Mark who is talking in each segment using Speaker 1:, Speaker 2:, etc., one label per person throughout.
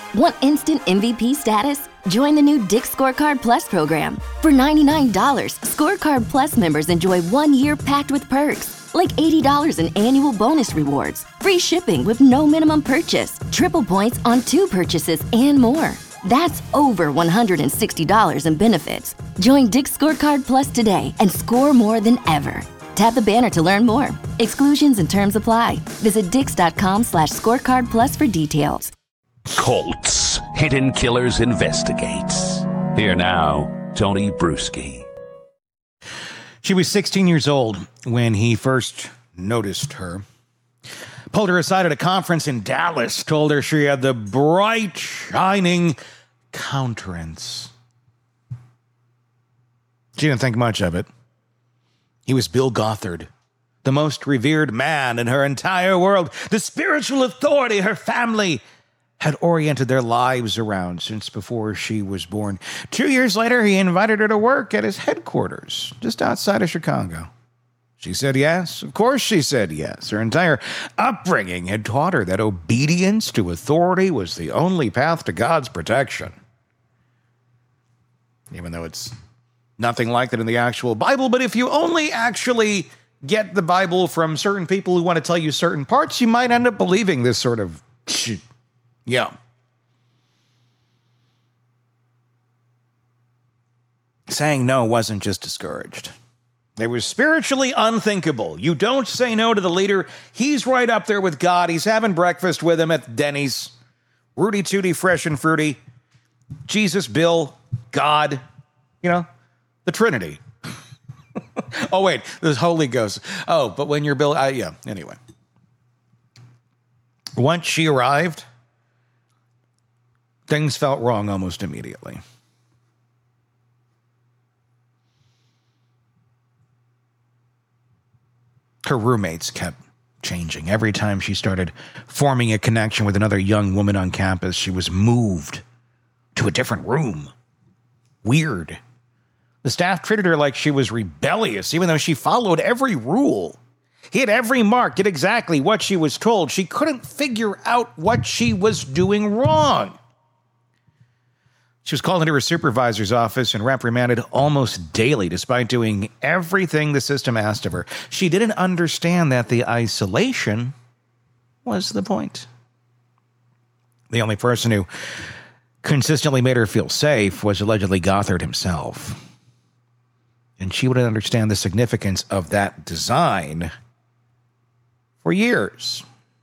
Speaker 1: Want instant MVP status? Join the new Dick's Scorecard Plus program. For $99, Scorecard Plus members enjoy 1 year packed with perks, like $80 in annual bonus rewards, free shipping with no minimum purchase, triple points on 2 purchases, and more. That's over $160 in benefits. Join Dick's Scorecard Plus today and score more than ever. Tap the banner to learn more. Exclusions and terms apply. Visit dix.com/scorecard plus for details.
Speaker 2: Colts. Hidden Killers investigates. Here now, Tony Bruschi.
Speaker 3: She was 16 years old when he first noticed her. Pulled her aside at a conference in Dallas, told her she had the bright, shining countenance. She didn't think much of it. He was Bill Gothard, the most revered man in her entire world, the spiritual authority her family had oriented their lives around since before she was born. 2 years later, he invited her to work at his headquarters just outside of Chicago. She said yes. Of course she said yes. Her entire upbringing had taught her that obedience to authority was the only path to God's protection. Even though it's nothing like that in the actual Bible, but if you only actually get the Bible from certain people who want to tell you certain parts, you might end up believing this sort of shit. Yeah. Saying no wasn't just discouraged. It was spiritually unthinkable. You don't say no to the leader. He's right up there with God. He's having breakfast with him at Denny's. Rudy Tooty, fresh and fruity. Jesus, Bill, God. You know, the Trinity. Oh, wait, there's Holy Ghost. Oh, but when you're Bill, yeah, anyway. Once she arrived, things felt wrong almost immediately. Her roommates kept changing. Every time she started forming a connection with another young woman on campus, she was moved to a different room. Weird. The staff treated her like she was rebellious, even though she followed every rule. Hit every mark, did exactly what she was told. She couldn't figure out what she was doing wrong. She was called into her supervisor's office and reprimanded almost daily, despite doing everything the system asked of her. She didn't understand that the isolation was the point. The only person who consistently made her feel safe was allegedly Gothard himself. And she wouldn't understand the significance of that design for years.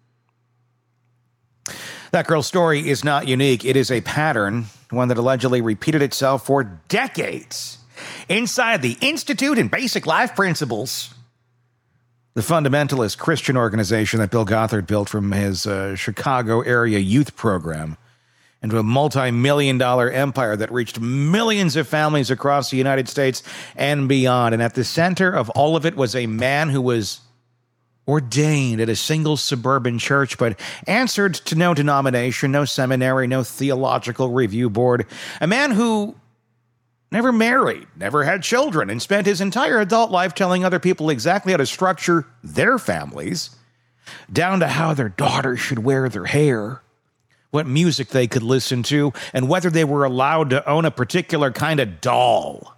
Speaker 3: That girl's story is not unique. It is a pattern, one that allegedly repeated itself for decades. Inside the Institute and Basic Life Principles, the fundamentalist Christian organization that Bill Gothard built from his Chicago area youth program into a multi-million-dollar empire that reached millions of families across the United States and beyond. And at the center of all of it was a man who was ordained at a single suburban church, but answered to no denomination, no seminary, no theological review board. A man who never married, never had children, and spent his entire adult life telling other people exactly how to structure their families, down to how their daughters should wear their hair, what music they could listen to, and whether they were allowed to own a particular kind of doll.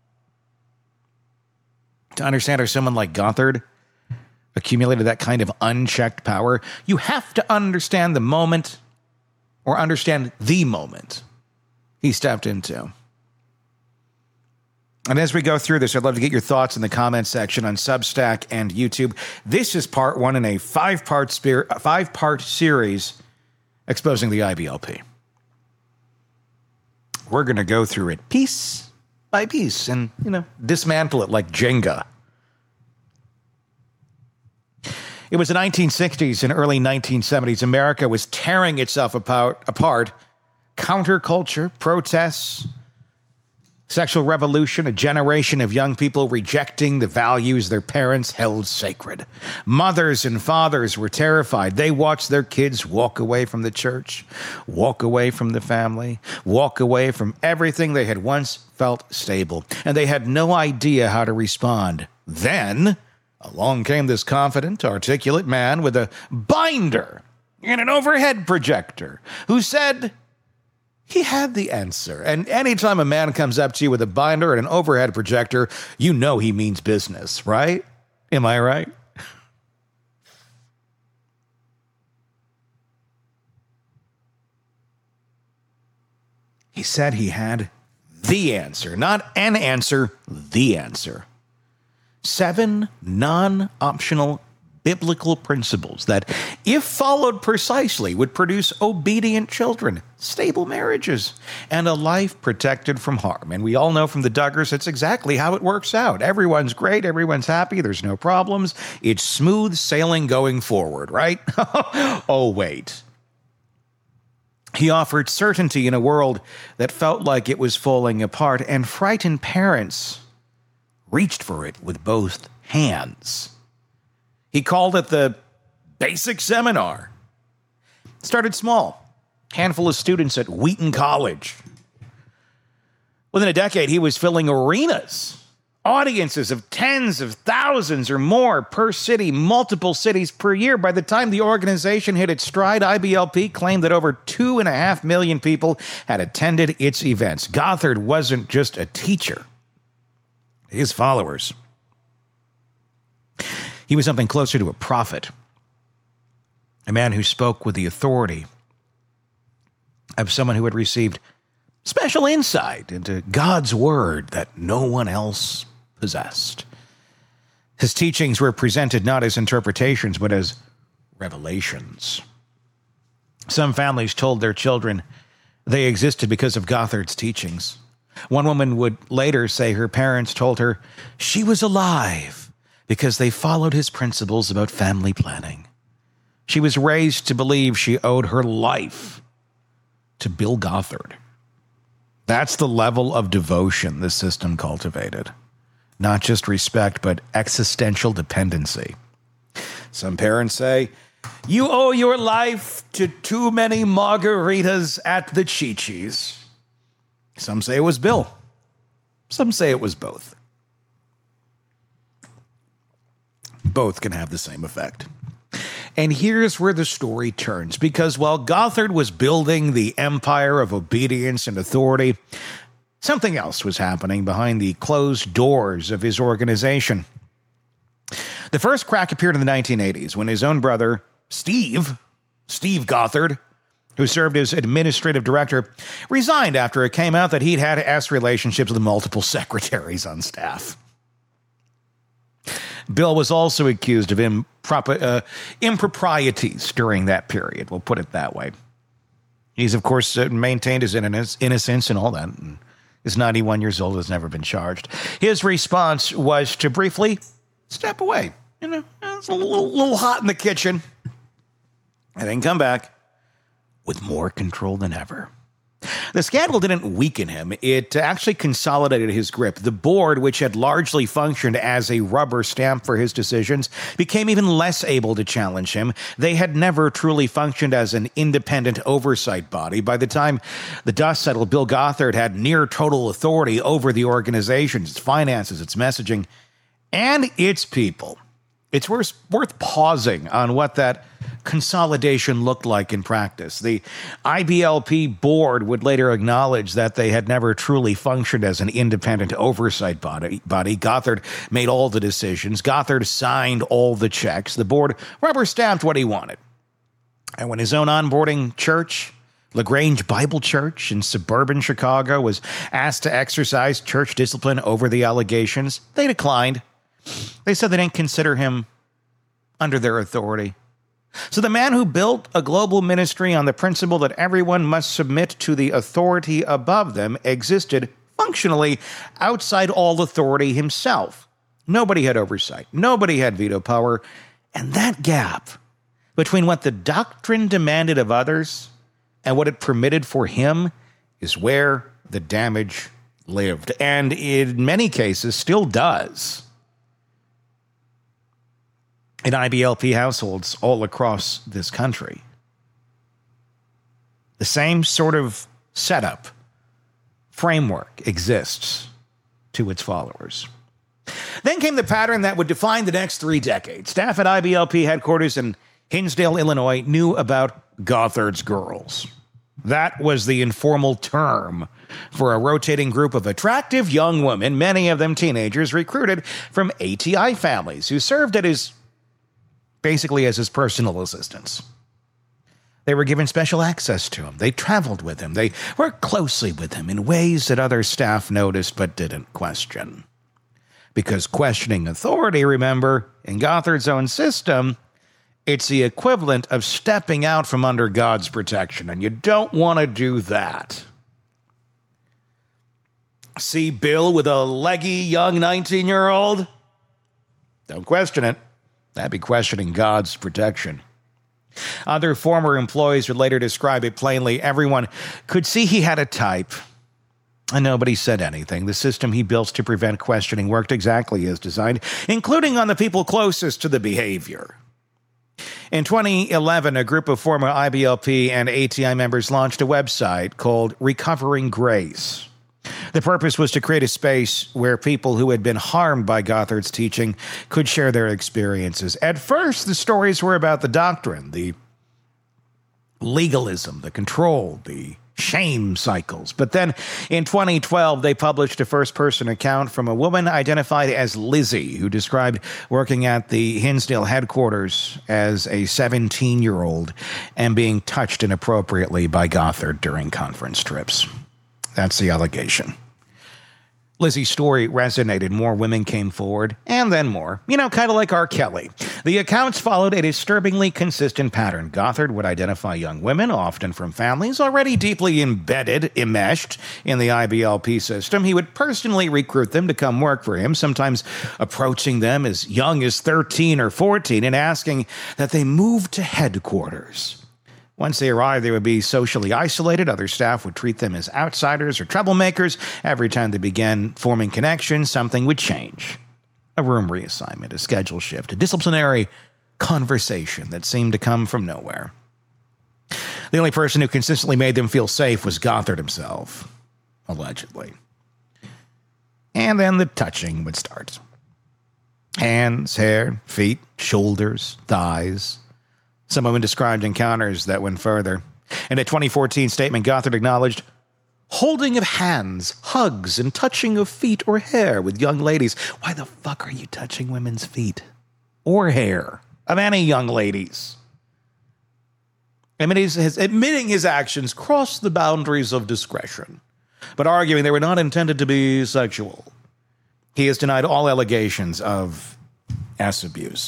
Speaker 3: To understand how someone like Gothard accumulated that kind of unchecked power, you have to understand the moment, or understand the moment he stepped into. And as we go through this, I'd love to get your thoughts in the comments section on Substack and YouTube. This is part one in a five-part series exposing the IBLP. We're going to go through it piece by piece and, dismantle it like Jenga. It was the 1960s and early 1970s. America was tearing itself apart. Counterculture, protests, sexual revolution, a generation of young people rejecting the values their parents held sacred. Mothers and fathers were terrified. They watched their kids walk away from the church, walk away from the family, walk away from everything they had once felt stable. And they had no idea how to respond. Then along came this confident, articulate man with a binder and an overhead projector who said, He had the answer. And anytime a man comes up to you with a binder and an overhead projector, you know he means business, right? Am I right? He said he had the answer, not an answer, the answer. 7 non-optional biblical principles that, if followed precisely, would produce obedient children, stable marriages, and a life protected from harm. And we all know from the Duggars, that's exactly how it works out. Everyone's great, everyone's happy, there's no problems. It's smooth sailing going forward, right? Oh, wait. He offered certainty in a world that felt like it was falling apart, and frightened parents reached for it with both hands. He called it the Basic Seminar. Started small, handful of students at Wheaton College. Within a decade, he was filling arenas, audiences of tens of thousands or more per city, multiple cities per year. By the time the organization hit its stride, IBLP claimed that over 2.5 million people had attended its events. Gothard wasn't just a teacher. His followers, he was something closer to a prophet, a man who spoke with the authority of someone who had received special insight into God's word that no one else possessed. His teachings were presented not as interpretations, but as revelations. Some families told their children they existed because of Gothard's teachings. One woman would later say her parents told her she was alive because they followed his principles about family planning. She was raised to believe she owed her life to Bill Gothard. That's the level of devotion this system cultivated. Not just respect, but existential dependency. Some parents say, you owe your life to too many margaritas at the Chi-Chi's. Some say it was Bill. Some say it was both. Both can have the same effect. And here's where the story turns, because while Gothard was building the empire of obedience and authority, something else was happening behind the closed doors of his organization. The first crack appeared in the 1980s when his own brother, Steve Gothard, who served as administrative director, resigned after it came out that he'd had S relationships with multiple secretaries on staff. Bill was also accused of improprieties during that period. We'll put it that way. He's, of course, maintained his innocence and all that. And is 91 years old, has never been charged. His response was to briefly step away. You know, it's a little hot in the kitchen. And then come back with more control than ever. The scandal didn't weaken him. It actually consolidated his grip. The board, which had largely functioned as a rubber stamp for his decisions, became even less able to challenge him. They had never truly functioned as an independent oversight body. By the time the dust settled, Bill Gothard had near total authority over the organization, its finances, its messaging, and its people. It's worth pausing on what that consolidation looked like in practice. The IBLP board would later acknowledge that they had never truly functioned as an independent oversight body. Gothard made all the decisions. Gothard signed all the checks. The board rubber-stamped what he wanted. And when his own onboarding church, LaGrange Bible Church in suburban Chicago, was asked to exercise church discipline over the allegations, they declined. They said they didn't consider him under their authority. So the man who built a global ministry on the principle that everyone must submit to the authority above them existed functionally outside all authority himself. Nobody had oversight. Nobody had veto power. And that gap between what the doctrine demanded of others and what it permitted for him is where the damage lived, and in many cases still does. In IBLP households all across this country. The same sort of setup, framework exists to its followers. Then came the pattern that would define the next 3 decades. Staff at IBLP headquarters in Hinsdale, Illinois, knew about Gothard's girls. That was the informal term for a rotating group of attractive young women, many of them teenagers, recruited from ATI families who served basically as his personal assistants. They were given special access to him. They traveled with him. They worked closely with him in ways that other staff noticed but didn't question. Because questioning authority, remember, in Gothard's own system, it's the equivalent of stepping out from under God's protection, and you don't want to do that. See Bill with a leggy young 19-year-old? Don't question it. That'd be questioning God's protection. Other former employees would later describe it plainly. Everyone could see he had a type, and nobody said anything. The system he built to prevent questioning worked exactly as designed, including on the people closest to the behavior. In 2011, a group of former IBLP and ATI members launched a website called Recovering Grace. The purpose was to create a space where people who had been harmed by Gothard's teaching could share their experiences. At first, the stories were about the doctrine, the legalism, the control, the shame cycles. But then in 2012, they published a first-person account from a woman identified as Lizzie, who described working at the Hinsdale headquarters as a 17-year-old and being touched inappropriately by Gothard during conference trips. That's the allegation. Lizzie's story resonated. More women came forward, and then more. Kind of like R. Kelly. The accounts followed a disturbingly consistent pattern. Gothard would identify young women, often from families already deeply enmeshed in the IBLP system. He would personally recruit them to come work for him, sometimes approaching them as young as 13 or 14 and asking that they move to headquarters. Once they arrived, they would be socially isolated. Other staff would treat them as outsiders or troublemakers. Every time they began forming connections, something would change. A room reassignment, a schedule shift, a disciplinary conversation that seemed to come from nowhere. The only person who consistently made them feel safe was Gothard himself, allegedly. And then the touching would start. Hands, hair, feet, shoulders, thighs. Some women described encounters that went further. In a 2014 statement, Gothard acknowledged holding of hands, hugs, and touching of feet or hair with young ladies. Why the fuck are you touching women's feet or hair of any young ladies? Admitting his actions crossed the boundaries of discretion, but arguing they were not intended to be sexual. He has denied all allegations of ass abuse.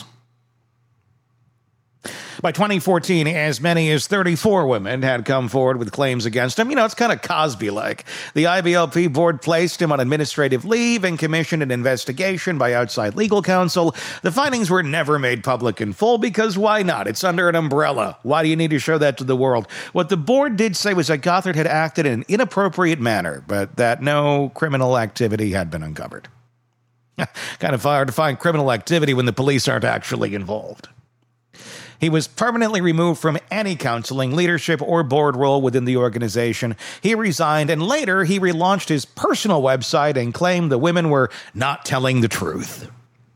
Speaker 3: By 2014, as many as 34 women had come forward with claims against him. It's kind of Cosby-like. The IBLP board placed him on administrative leave and commissioned an investigation by outside legal counsel. The findings were never made public in full because why not? It's under an umbrella. Why do you need to show that to the world? What the board did say was that Gothard had acted in an inappropriate manner, but that no criminal activity had been uncovered. Kind of hard to find criminal activity when the police aren't actually involved. He was permanently removed from any counseling, leadership, or board role within the organization. He resigned, and later he relaunched his personal website and claimed the women were not telling the truth.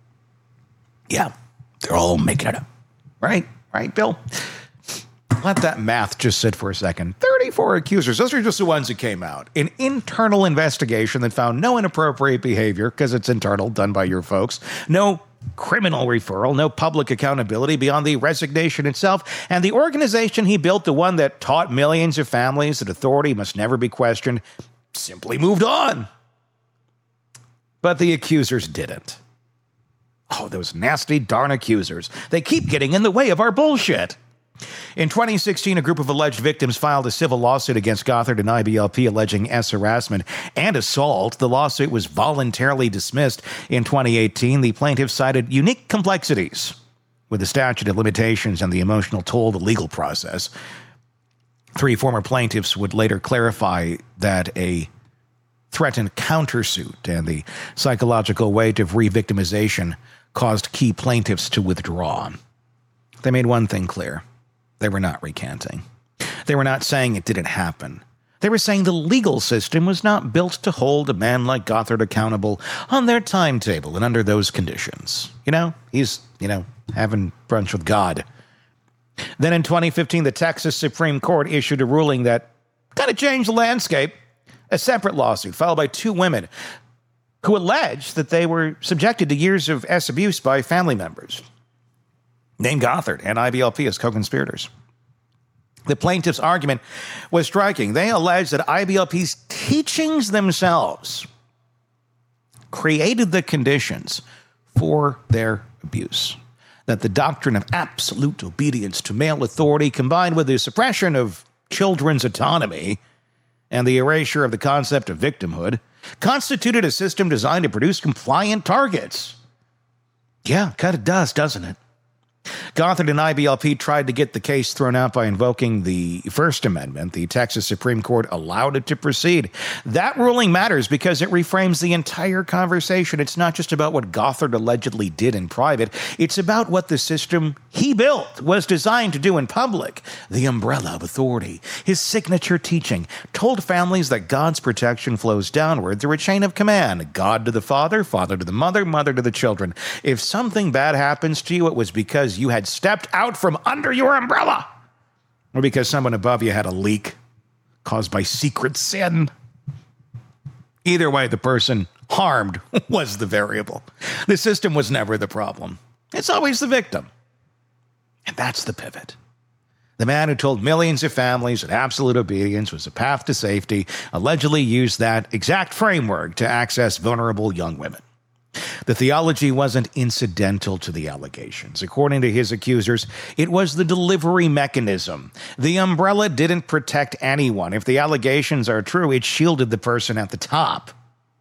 Speaker 3: Yeah, they're all making it up. Right, Bill? Let that math just sit for a second. 34 accusers. Those are just the ones that came out. An internal investigation that found no inappropriate behavior, because it's internal, done by your folks. No criminal referral, no public accountability beyond the resignation itself, and the organization he built, the one that taught millions of families that authority must never be questioned, simply moved on. But the accusers didn't. Oh, those nasty darn accusers. They keep getting in the way of our bullshit. In 2016, a group of alleged victims filed a civil lawsuit against Gothard and IBLP alleging harassment and assault. The lawsuit was voluntarily dismissed in 2018. The plaintiffs cited unique complexities with the statute of limitations and the emotional toll of the legal process. 3 former plaintiffs would later clarify that a threatened countersuit and the psychological weight of re-victimization caused key plaintiffs to withdraw. They made one thing clear. They were not recanting. They were not saying it didn't happen. They were saying the legal system was not built to hold a man like Gothard accountable on their timetable and under those conditions. He's, having brunch with God. Then in 2015, the Texas Supreme Court issued a ruling that kind of changed the landscape. A separate lawsuit filed by two women who alleged that they were subjected to years of abuse by family members, named Gothard and IBLP as co-conspirators. The plaintiff's argument was striking. They alleged that IBLP's teachings themselves created the conditions for their abuse, that the doctrine of absolute obedience to male authority, combined with the suppression of children's autonomy and the erasure of the concept of victimhood, constituted a system designed to produce compliant targets. Yeah, kind of does, doesn't it? Gothard and IBLP tried to get the case thrown out by invoking the First Amendment. The Texas Supreme Court allowed it to proceed. That ruling matters because it reframes the entire conversation. It's not just about what Gothard allegedly did in private. It's about what the system he built was designed to do in public. The umbrella of authority, his signature teaching, told families that God's protection flows downward through a chain of command. God to the father, father to the mother, mother to the children. If something bad happens to you, it was because you had stepped out from under your umbrella, or because someone above you had a leak caused by secret sin. Either way, the person harmed was the variable. The system was never the problem. It's always the victim. And that's the pivot. The man who told millions of families that absolute obedience was a path to safety allegedly used that exact framework to access vulnerable young women. The theology wasn't incidental to the allegations. According to his accusers, it was the delivery mechanism. The umbrella didn't protect anyone. If the allegations are true, it shielded the person at the top.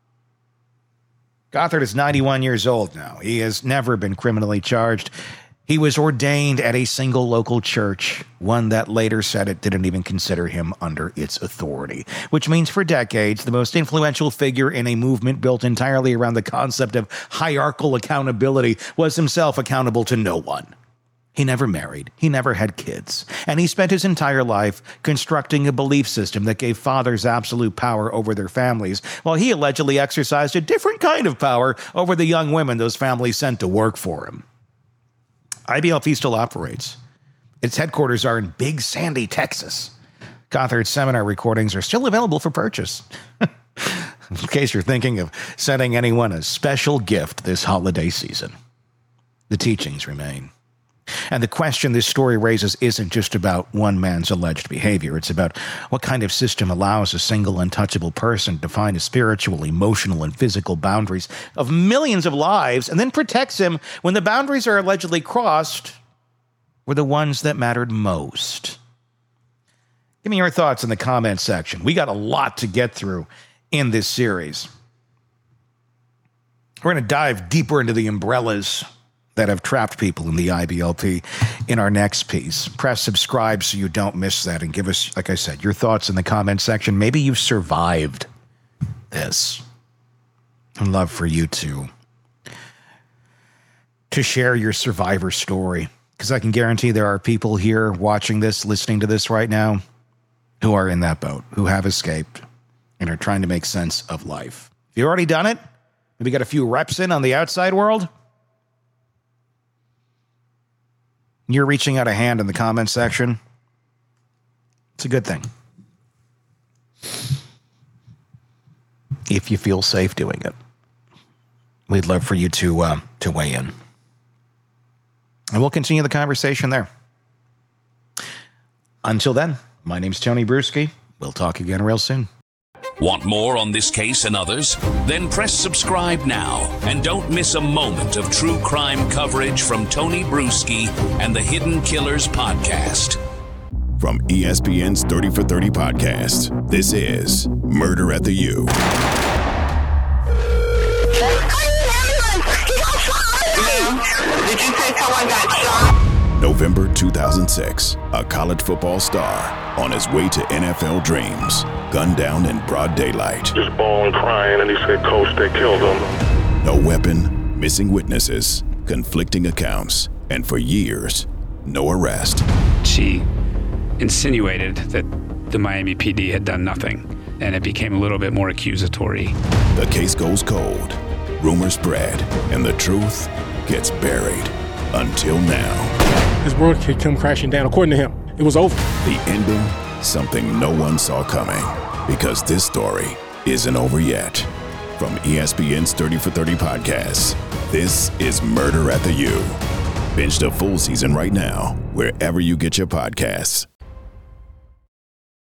Speaker 3: Gothard is 91 years old now. He has never been criminally charged. He was ordained at a single local church, one that later said it didn't even consider him under its authority, which means for decades, the most influential figure in a movement built entirely around the concept of hierarchical accountability was himself accountable to no one. He never married, he never had kids, and he spent his entire life constructing a belief system that gave fathers absolute power over their families, while he allegedly exercised a different kind of power over the young women those families sent to work for him. IBLP still operates. Its headquarters are in Big Sandy, Texas. Gothard's seminar recordings are still available for purchase. In case you're thinking of sending anyone a special gift this holiday season. The teachings remain. And the question this story raises isn't just about one man's alleged behavior. It's about what kind of system allows a single untouchable person to define the spiritual, emotional, and physical boundaries of millions of lives and then protects him when the boundaries are allegedly crossed were the ones that mattered most. Give me your thoughts in the comments section. We got a lot to get through in this series. We're going to dive deeper into the umbrellas that have trapped people in the IBLP in our next piece. Press subscribe so you don't miss that, and give us, like I said, your thoughts in the comment section. Maybe you've survived this. I'd love for you to share your survivor story, because I can guarantee there are people here watching this, listening to this right now, who are in that boat, who have escaped and are trying to make sense of life. If you've already done it, maybe got a few reps in on the outside world, you're reaching out a hand in the comments section, it's a good thing. If you feel safe doing it, we'd love for you to weigh in. And we'll continue the conversation there. Until then, my name's Tony Bruschi. We'll talk again real soon.
Speaker 2: Want more on this case and others? Then press subscribe now and don't miss a moment of true crime coverage from Tony Bruschi and the Hidden Killers podcast.
Speaker 4: From ESPN's 30 for 30 podcast, this is Murder at the U.
Speaker 5: Did you say someone got shot?
Speaker 4: November 2006, a college football star on his way to NFL dreams, gunned down in broad daylight.
Speaker 6: Just bawling, crying, and he said, "Coach, they killed him."
Speaker 4: No weapon, missing witnesses, conflicting accounts, and for years, no arrest.
Speaker 7: She insinuated that the Miami PD had done nothing, and it became a little bit more accusatory.
Speaker 4: The case goes cold, rumors spread, and the truth gets buried. Until now.
Speaker 8: His world could come crashing down. According to him, it was over.
Speaker 4: The ending something no one saw coming, because this story isn't over yet. From ESPN's 30 for 30 podcast, this is Murder at the U. Binge the full season right now, wherever you get your podcasts.